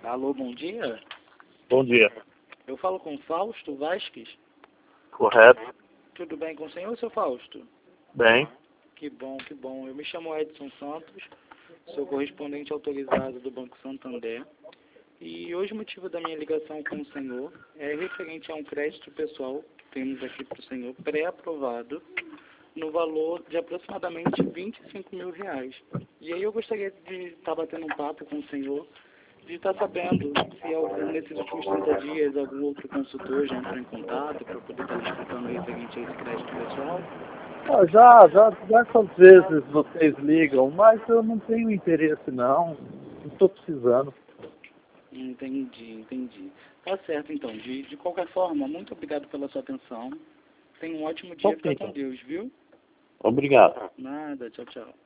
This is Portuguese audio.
Alô, bom dia. Bom dia. Eu falo com Fausto Vasques. Correto? Tudo bem com o senhor, seu Fausto? Bem. Que bom, que bom. Eu me chamo Edson Santos, sou correspondente autorizado do Banco Santander. E hoje o motivo da minha ligação com o senhor é referente a um crédito pessoal que temos aqui para o senhor pré-aprovado no valor de aproximadamente R$ 25.000. E aí eu gostaria de estar batendo um papo com o senhor, de estar sabendo se nesses últimos 30 dias algum outro consultor já entrou em contato para poder estar explicando referente a esse crédito pessoal. Já diversas vezes vocês ligam, mas eu não tenho interesse não estou precisando. Entendi. Tá certo então. De qualquer forma, muito obrigado pela sua atenção. Tenha um ótimo dia. Ok, Fica com então. Deus, viu? Obrigado. Nada, tchau, tchau.